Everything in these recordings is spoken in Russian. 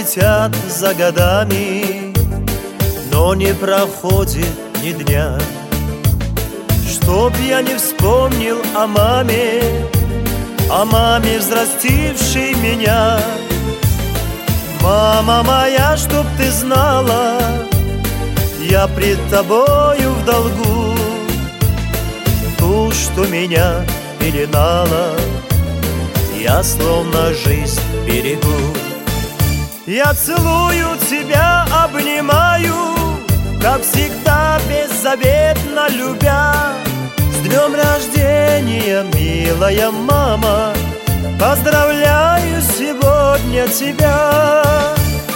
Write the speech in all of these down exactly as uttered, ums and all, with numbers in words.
летят за годами, но не проходит ни дня, чтоб я не вспомнил о маме, о маме, взрастившей меня. Мама моя, чтоб ты знала, я пред тобою в долгу. Ту, что меня пеленала, я словно жизнь берегу. Я целую тебя, обнимаю, как всегда беззаветно любя. С днем рождения, милая мама, поздравляю сегодня тебя.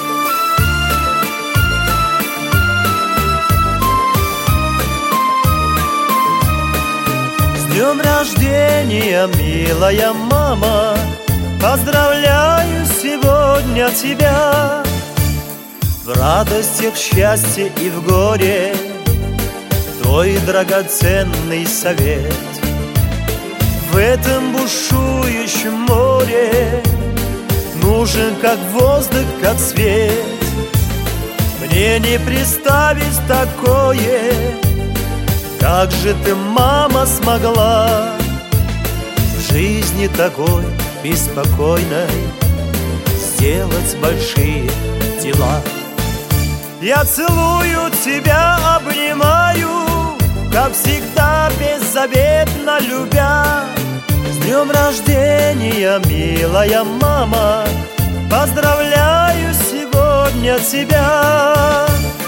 С днем рождения, милая мама, поздравляю сегодня тебя. В радостях, счастье и в горе твой драгоценный совет. В этом бушующем море нужен как воздух, как свет. Мне не представить такое, как же ты, мама, смогла в жизни такой беспокойной сделать большие дела. Я целую тебя, обнимаю, как всегда беззаветно любя. С днем рождения, милая мама, поздравляю сегодня тебя.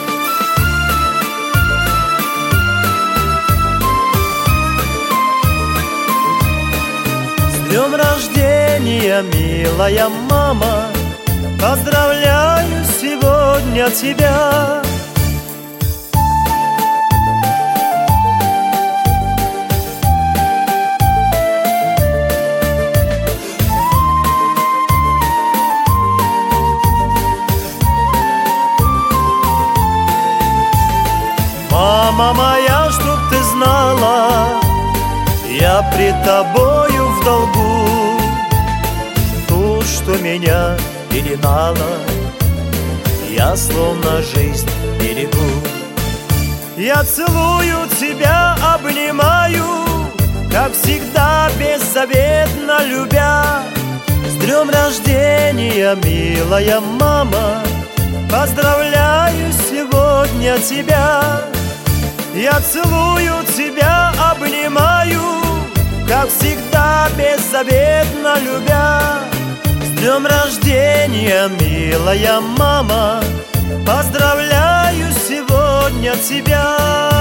С днем рождения, милая мама, поздравляю сегодня тебя. Мама моя, чтоб ты знала, я пред тобою в долгу. Ту, что меня пеленала, я словно жизнь берегу. Я целую тебя, обнимаю, как всегда беззаветно любя. С днем рождения, милая мама, поздравляю сегодня тебя. Я целую тебя, обнимаю, как всегда беззаветно любя. С днем рождения, милая мама, поздравляю сегодня тебя.